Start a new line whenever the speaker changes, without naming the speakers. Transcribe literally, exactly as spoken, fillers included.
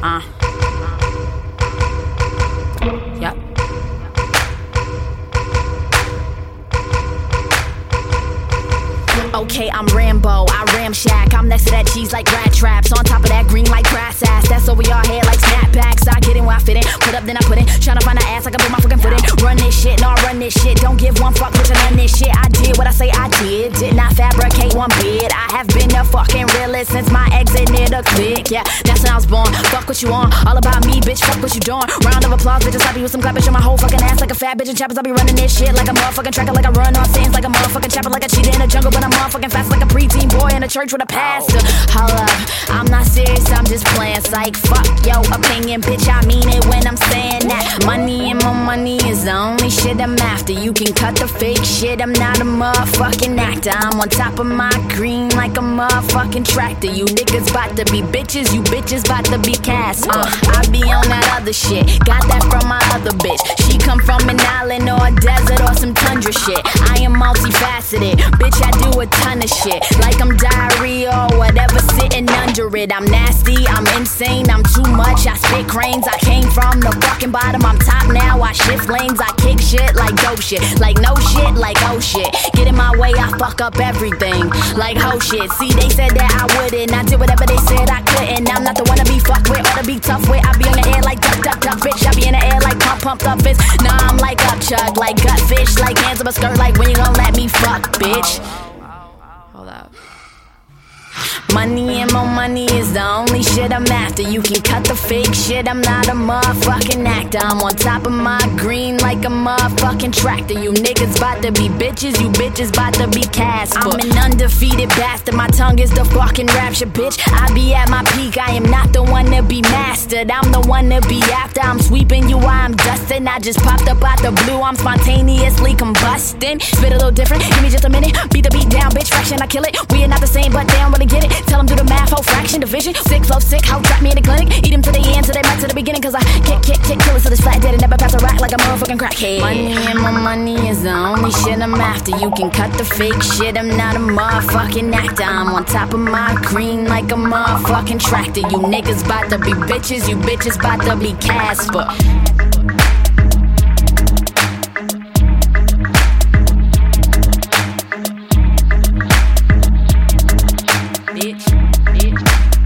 Uh. Yep. Okay, I'm Rambo, I ramshack. I'm next to that cheese like rat traps. On top of that green like grass ass. That's over your head like snapbacks. I get in where I fit in. Put up, then I put in. Tryna find an ass, I can put my fucking foot in. Run this shit, no, I run this shit. Don't give one fuck, bitch, I run this shit. I did what I say I did. Did not fabricate one bit. I have been a fucking realist since my exit near the click. Yeah, that's when I was born. Fuck what you on. All about me, bitch, fuck what you doing. Round of applause, bitches, I be with some clap, bitch, on my whole fucking ass like a fat bitch in chappers. I be running this shit like a motherfucking tracker, like I run on scenes, like a motherfucking chopper, like a cheetah in the jungle, but I'm motherfucking fast like a preteen boy in a church with a pastor. Hold up, I'm not serious, I'm just playing psych. Fuck your opinion, bitch, I mean it when I'm saying that. Money and more money is the only shit I'm after. You can cut the fake shit, I'm not a motherfucking actor. I'm on top of my green like a motherfucking tractor. You niggas bout to be bitches, you bitches bout to be cast. Uh, I be on that other shit, got that from my other bitch. She come from an island or a desert or some tundra shit. I am multifaceted, bitch, I do a ton of shit. Like I'm diarrhea or whatever sitting under it. I'm nasty, I'm insane, I'm too much. I spit cranes, I came from the fucking bottom. I'm top now, I shift lanes, I kick shit like dope shit. Like no shit, like oh shit. Get in my way, I fuck up everything. Like ho shit. See, they said that I wouldn't. I did whatever they said I couldn't. I'm not the one to be fucked with or to be tough with. I be on the air like duck, duck, duck, bitch. I be in the air like pump, pumped up fist. Nah, I'm like up chug, like gut fish, like hands up a skirt, like when you gon' let me fuck, bitch. Hold up. Money and more money is the only shit I'm after. You can cut the fake shit, I'm not a motherfucking actor. I'm on top of my green like a motherfucking tractor. You niggas bout to be bitches, you bitches bout to be cast. I'm an undefeated bastard, my tongue is the fucking rapture, bitch. I be at my peak, I am not the one to be mastered. I'm the one to be after, I'm sweeping you while I'm dusting. I just popped up out the blue, I'm spontaneously combusting. Spit a little different, give me just a minute. Beat the beat down, bitch, fraction, I kill it. We are not the same, but they don't really get it. Tell them do the math, whole fraction, division. Sick, flow, sick, how trap me in the clinic. Eat them to the end, so they back to the beginning. Cause I kick, kick, kick, kill it to this flat dead and never pass a rack like a motherfucking crackhead. Money and more money is the only shit I'm after. You can cut the fake shit, I'm not a motherfucking actor. I'm on top of my green like a motherfucking tractor. You niggas bout to be bitches, you bitches bout to be Casper. Bitch, bitch.